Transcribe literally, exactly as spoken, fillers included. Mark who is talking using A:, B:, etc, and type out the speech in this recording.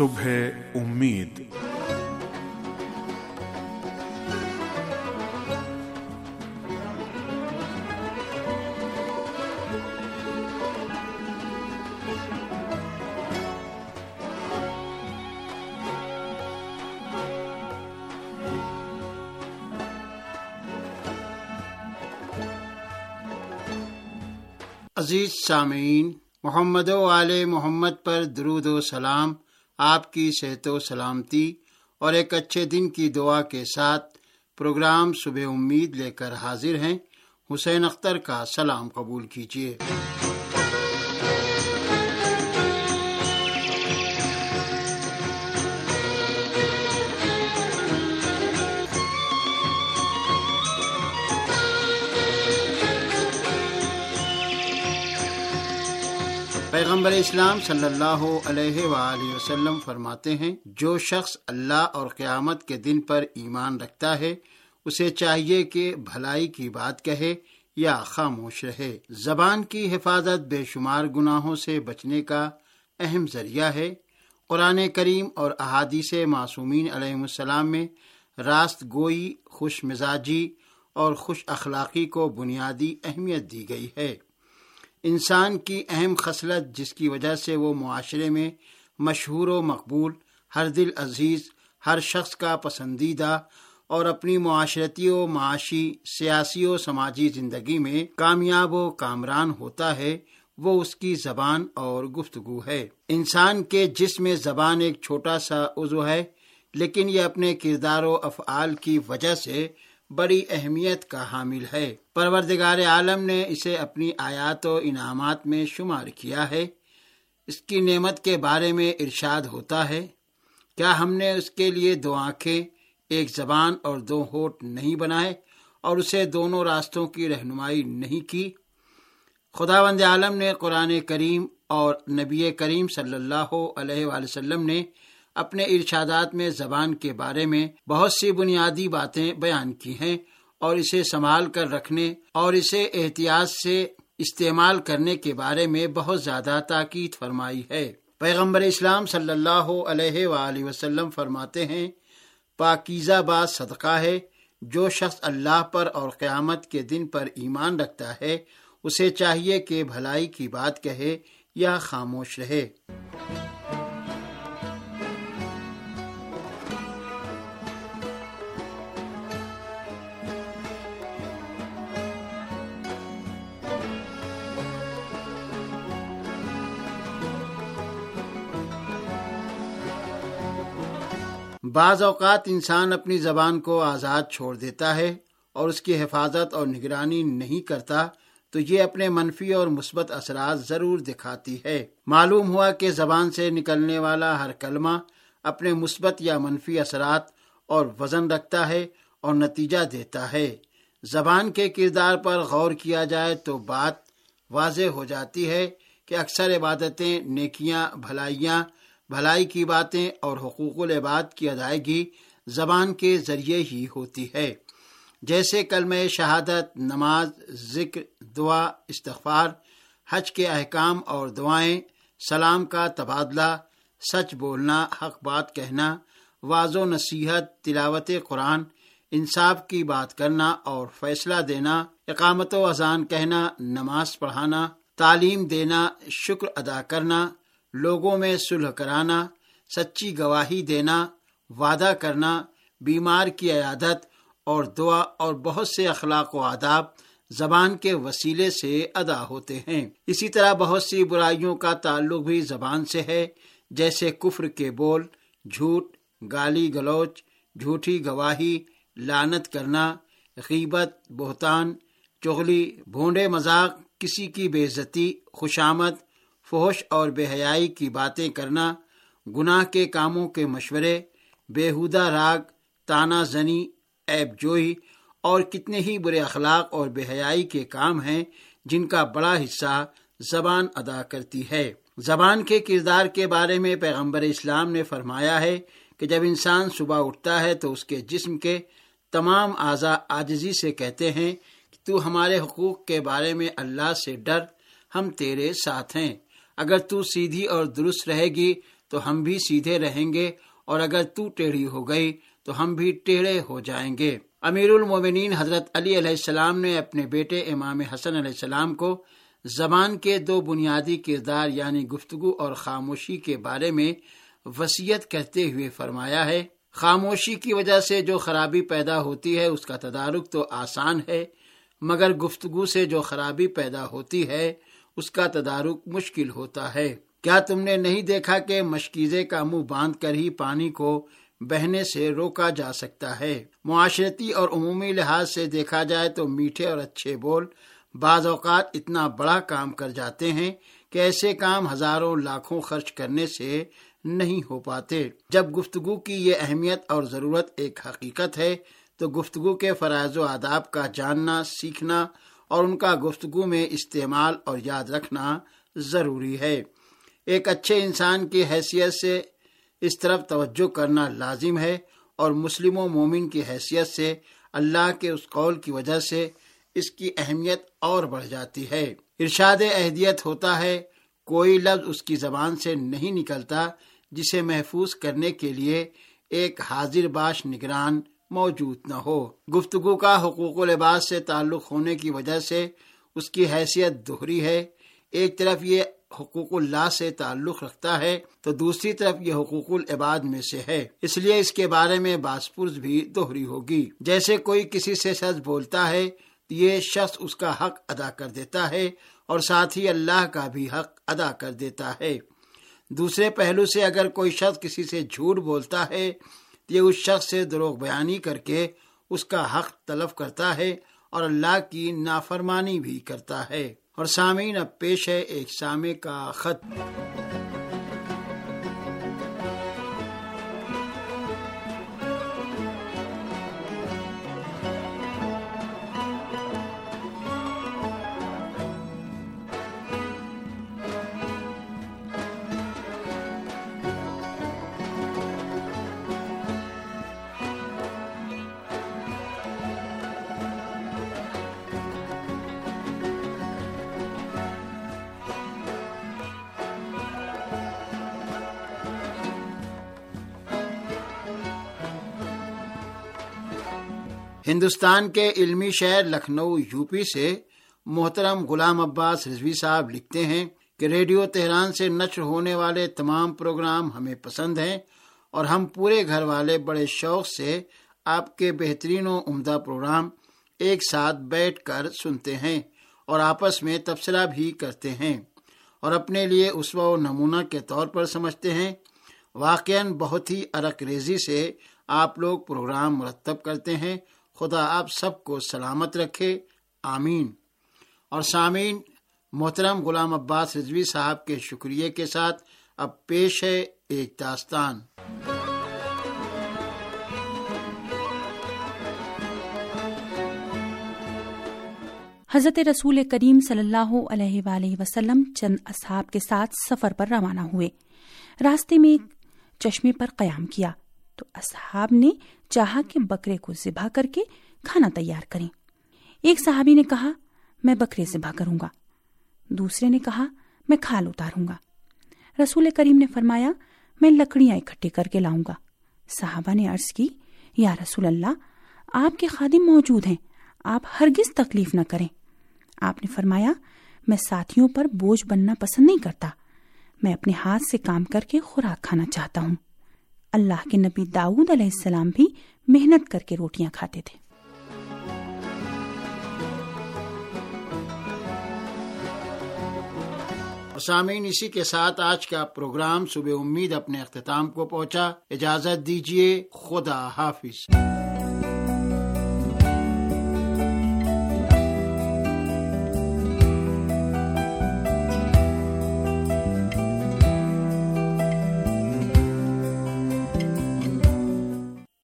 A: صبح امید۔
B: عزیز سامعین، محمد و آل محمد پر درود و سلام آپ کی صحت و سلامتی اور ایک اچھے دن کی دعا کے ساتھ پروگرام صبح امید لے کر حاضر ہیں۔ حسین اختر کا سلام قبول کیجیے۔ پیغمبر اسلام صلی اللہ علیہ وآلہ وسلم فرماتے ہیں، جو شخص اللہ اور قیامت کے دن پر ایمان رکھتا ہے اسے چاہیے کہ بھلائی کی بات کہے یا خاموش رہے۔ زبان کی حفاظت بے شمار گناہوں سے بچنے کا اہم ذریعہ ہے۔ قرآن کریم اور احادیث معصومین علیہ السلام میں راست گوئی، خوش مزاجی اور خوش اخلاقی کو بنیادی اہمیت دی گئی ہے۔ انسان کی اہم خصلت جس کی وجہ سے وہ معاشرے میں مشہور و مقبول، ہر دل عزیز، ہر شخص کا پسندیدہ اور اپنی معاشرتی و معاشی، سیاسی و سماجی زندگی میں کامیاب و کامران ہوتا ہے، وہ اس کی زبان اور گفتگو ہے۔ انسان کے جسم میں زبان ایک چھوٹا سا عضو ہے، لیکن یہ اپنے کردار و افعال کی وجہ سے بڑی اہمیت کا حامل ہے۔ پروردگار عالم نے اسے اپنی آیات و انعامات میں شمار کیا ہے۔ اس کی نعمت کے بارے میں ارشاد ہوتا ہے، کیا ہم نے اس کے لیے دو آنکھیں، ایک زبان اور دو ہونٹ نہیں بنائے اور اسے دونوں راستوں کی رہنمائی نہیں کی؟ خداوند عالم نے قرآن کریم اور نبی کریم صلی اللہ علیہ وآلہ وسلم نے اپنے ارشادات میں زبان کے بارے میں بہت سی بنیادی باتیں بیان کی ہیں اور اسے سنبھال کر رکھنے اور اسے احتیاط سے استعمال کرنے کے بارے میں بہت زیادہ تاکید فرمائی ہے۔ پیغمبر اسلام صلی اللہ علیہ وآلہ وسلم فرماتے ہیں، پاکیزہ بات صدقہ ہے۔ جو شخص اللہ پر اور قیامت کے دن پر ایمان رکھتا ہے اسے چاہیے کہ بھلائی کی بات کہے یا خاموش رہے۔ بعض اوقات انسان اپنی زبان کو آزاد چھوڑ دیتا ہے اور اس کی حفاظت اور نگرانی نہیں کرتا تو یہ اپنے منفی اور مثبت اثرات ضرور دکھاتی ہے۔ معلوم ہوا کہ زبان سے نکلنے والا ہر کلمہ اپنے مثبت یا منفی اثرات اور وزن رکھتا ہے اور نتیجہ دیتا ہے۔ زبان کے کردار پر غور کیا جائے تو بات واضح ہو جاتی ہے کہ اکثر عبادتیں، نیکیاں، بھلائیاں، بھلائی کی باتیں اور حقوق العباد کی ادائیگی زبان کے ذریعے ہی ہوتی ہے، جیسے کلمہ شہادت، نماز، ذکر، دعا، استغفار، حج کے احکام اور دعائیں، سلام کا تبادلہ، سچ بولنا، حق بات کہنا، وعظ و نصیحت، تلاوت قرآن، انصاف کی بات کرنا اور فیصلہ دینا، اقامت و اذان کہنا، نماز پڑھانا، تعلیم دینا، شکر ادا کرنا، لوگوں میں صلح کرانا، سچی گواہی دینا، وعدہ کرنا، بیمار کی عیادت اور دعا اور بہت سے اخلاق و آداب زبان کے وسیلے سے ادا ہوتے ہیں۔ اسی طرح بہت سی برائیوں کا تعلق بھی زبان سے ہے، جیسے کفر کے بول، جھوٹ، گالی گلوچ، جھوٹی گواہی، لعنت کرنا، غیبت، بہتان، چغلی، بھونڈے مذاق، کسی کی بے عزتی، خوشامد، فحش اور بے حیائی کی باتیں کرنا، گناہ کے کاموں کے مشورے، بیہودہ راگ، تانا زنی، عیب جوئی اور کتنے ہی برے اخلاق اور بے حیائی کے کام ہیں جن کا بڑا حصہ زبان ادا کرتی ہے۔ زبان کے کردار کے بارے میں پیغمبر اسلام نے فرمایا ہے کہ جب انسان صبح اٹھتا ہے تو اس کے جسم کے تمام اعضاء عاجزی سے کہتے ہیں کہ تو ہمارے حقوق کے بارے میں اللہ سے ڈر، ہم تیرے ساتھ ہیں۔ اگر تو سیدھی اور درست رہے گی تو ہم بھی سیدھے رہیں گے، اور اگر تو ٹیڑھی ہو گئی تو ہم بھی ٹیڑھے ہو جائیں گے۔ امیر المومنین حضرت علی علیہ السلام نے اپنے بیٹے امام حسن علیہ السلام کو زبان کے دو بنیادی کردار یعنی گفتگو اور خاموشی کے بارے میں وصیت کرتے ہوئے فرمایا ہے، خاموشی کی وجہ سے جو خرابی پیدا ہوتی ہے اس کا تدارک تو آسان ہے، مگر گفتگو سے جو خرابی پیدا ہوتی ہے اس کا تدارک مشکل ہوتا ہے۔ کیا تم نے نہیں دیکھا کہ مشکیزے کا منہ باندھ کر ہی پانی کو بہنے سے روکا جا سکتا ہے؟ معاشرتی اور عمومی لحاظ سے دیکھا جائے تو میٹھے اور اچھے بول بعض اوقات اتنا بڑا کام کر جاتے ہیں کہ ایسے کام ہزاروں لاکھوں خرچ کرنے سے نہیں ہو پاتے۔ جب گفتگو کی یہ اہمیت اور ضرورت ایک حقیقت ہے تو گفتگو کے فرائض و آداب کا جاننا، سیکھنا اور ان کا گفتگو میں استعمال اور یاد رکھنا ضروری ہے۔ ایک اچھے انسان کی حیثیت سے اس طرف توجہ کرنا لازم ہے، اور مسلم و مومن کی حیثیت سے اللہ کے اس قول کی وجہ سے اس کی اہمیت اور بڑھ جاتی ہے۔ ارشاد اہدیت ہوتا ہے، کوئی لفظ اس کی زبان سے نہیں نکلتا جسے محفوظ کرنے کے لیے ایک حاضر باش نگران موجود نہ ہو۔ گفتگو کا حقوق و لباس سے تعلق ہونے کی وجہ سے اس کی حیثیت دوہری ہے۔ ایک طرف یہ حقوق اللہ سے تعلق رکھتا ہے تو دوسری طرف یہ حقوق العباد میں سے ہے، اس لیے اس کے بارے میں باس پرس بھی دوہری ہوگی۔ جیسے کوئی کسی سے سچ بولتا ہے تو یہ شخص اس کا حق ادا کر دیتا ہے اور ساتھ ہی اللہ کا بھی حق ادا کر دیتا ہے۔ دوسرے پہلو سے اگر کوئی شخص کسی سے جھوٹ بولتا ہے تو یہ اس شخص سے دروغ بیانی کر کے اس کا حق طلب کرتا ہے اور اللہ کی نافرمانی بھی کرتا ہے۔ اور سامعین، اب پیش ہے ایک سامع کا خط۔ ہندوستان کے علمی شہر لکھنؤ یوپی سے محترم غلام عباس رضوی صاحب لکھتے ہیں کہ ریڈیو تہران سے نشر ہونے والے تمام پروگرام ہمیں پسند ہیں، اور ہم پورے گھر والے بڑے شوق سے آپ کے بہترین و عمدہ پروگرام ایک ساتھ بیٹھ کر سنتے ہیں اور آپس میں تبصرہ بھی کرتے ہیں، اور اپنے لیے اسوہ و نمونہ کے طور پر سمجھتے ہیں۔ واقعاً بہت ہی عرق ریزی سے آپ لوگ پروگرام مرتب کرتے ہیں۔ خدا آپ سب کو سلامت رکھے، آمین۔ اور سامعین، محترم غلام عباس رضوی صاحب کے شکریہ کے ساتھ اب پیش ہے ایک داستان۔
C: حضرت رسول کریم صلی اللہ علیہ وآلہ وسلم چند اصحاب کے ساتھ سفر پر روانہ ہوئے۔ راستے میں ایک چشمے پر قیام کیا تو اصحاب نے چاہا کہ بکرے کو ذبح کر کے کھانا تیار کریں۔ ایک صحابی نے کہا، میں بکرے ذبح کروں گا۔ دوسرے نے کہا، میں کھال اتاروں گا۔ رسول کریم نے فرمایا، میں لکڑیاں اکٹھے کر کے لاؤں گا۔ صحابہ نے عرض کی، یا رسول اللہ، آپ کے خادم موجود ہیں، آپ ہرگز تکلیف نہ کریں۔ آپ نے فرمایا، میں ساتھیوں پر بوجھ بننا پسند نہیں کرتا، میں اپنے ہاتھ سے کام کر کے خوراک کھانا چاہتا ہوں۔ اللہ کے نبی داؤد علیہ السلام بھی محنت کر کے روٹیاں کھاتے تھے۔
B: سامعین، اسی کے ساتھ آج کا پروگرام صبح امید اپنے اختتام کو پہنچا۔ اجازت دیجیے، خدا حافظ۔